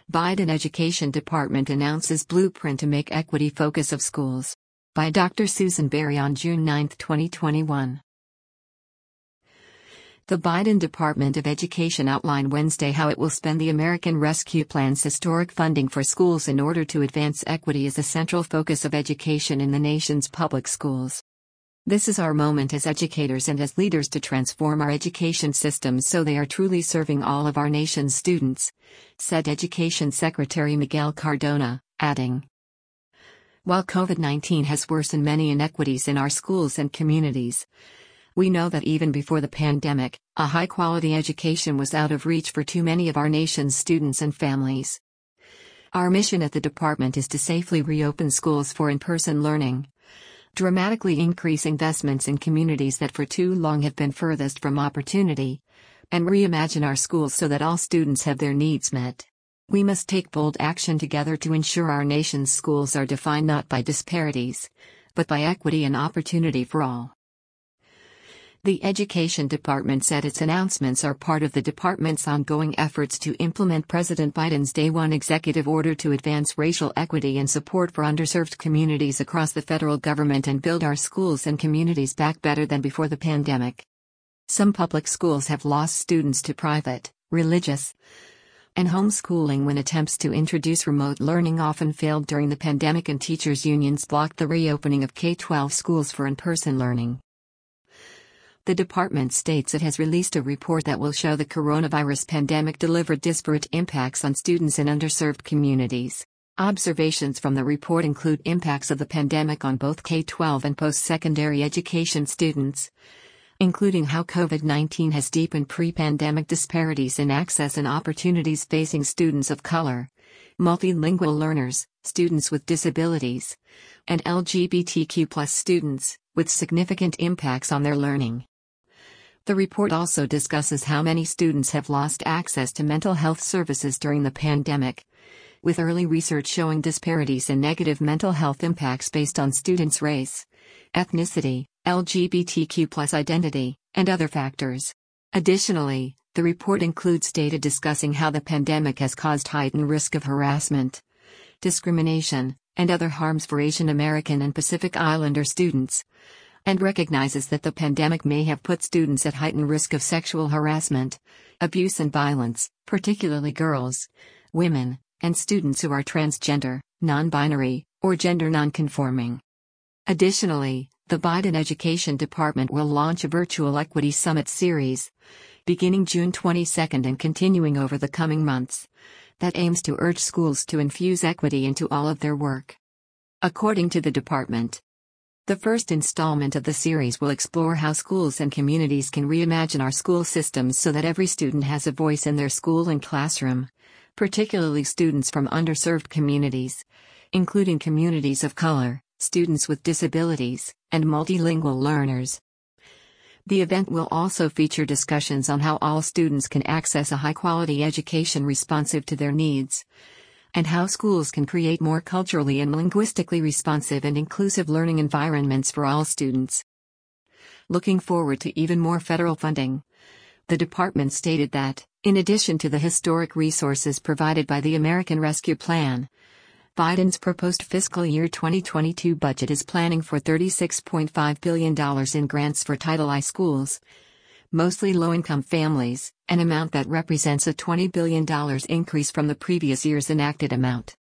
Biden Education Department announces blueprint to make equity focus of schools. By Dr. Susan Berry on June 9, 2021. The Biden Department of Education outlined Wednesday how it will spend the American Rescue Plan's historic funding for schools in order to advance equity as a central focus of education in the nation's public schools. This is our moment as educators and as leaders to transform our education systems so they are truly serving all of our nation's students, said Education Secretary Miguel Cardona, adding, "While COVID-19 has worsened many inequities in our schools and communities, we know that even before the pandemic, a high-quality education was out of reach for too many of our nation's students and families. Our mission at the department is to safely reopen schools for in-person learning, dramatically increase investments in communities that for too long have been furthest from opportunity, and reimagine our schools so that all students have their needs met. We must take bold action together to ensure our nation's schools are defined not by disparities, but by equity and opportunity for all." The Education Department said its announcements are part of the department's ongoing efforts to implement President Biden's Day One executive order to advance racial equity and support for underserved communities across the federal government and build our schools and communities back better than before the pandemic. Some public schools have lost students to private, religious, and homeschooling when attempts to introduce remote learning often failed during the pandemic and teachers' unions blocked the reopening of K-12 schools for in-person learning. The department states it has released a report that will show the coronavirus pandemic delivered disparate impacts on students in underserved communities. Observations from the report include impacts of the pandemic on both K-12 and post-secondary education students, including how COVID-19 has deepened pre-pandemic disparities in access and opportunities facing students of color, multilingual learners, students with disabilities, and LGBTQ+ students, with significant impacts on their learning. The report also discusses how many students have lost access to mental health services during the pandemic, with early research showing disparities in negative mental health impacts based on students' race, ethnicity, LGBTQ+ identity, and other factors. Additionally, the report includes data discussing how the pandemic has caused heightened risk of harassment, discrimination, and other harms for Asian American and Pacific Islander students, and recognizes that the pandemic may have put students at heightened risk of sexual harassment, abuse and violence, particularly girls, women, and students who are transgender, non-binary, or gender non-conforming. Additionally, the Biden Education Department will launch a virtual Equity Summit series, beginning June 22 and continuing over the coming months, that aims to urge schools to infuse equity into all of their work. According to the department, the first installment of the series will explore how schools and communities can reimagine our school systems so that every student has a voice in their school and classroom, particularly students from underserved communities, including communities of color, students with disabilities, and multilingual learners. The event will also feature discussions on how all students can access a high-quality education responsive to their needs, and how schools can create more culturally and linguistically responsive and inclusive learning environments for all students. Looking forward to even more federal funding, the department stated that, in addition to the historic resources provided by the American Rescue Plan, Biden's proposed fiscal year 2022 budget is planning for $36.5 billion in grants for Title I schools, mostly low-income families, an amount that represents a $20 billion increase from the previous year's enacted amount.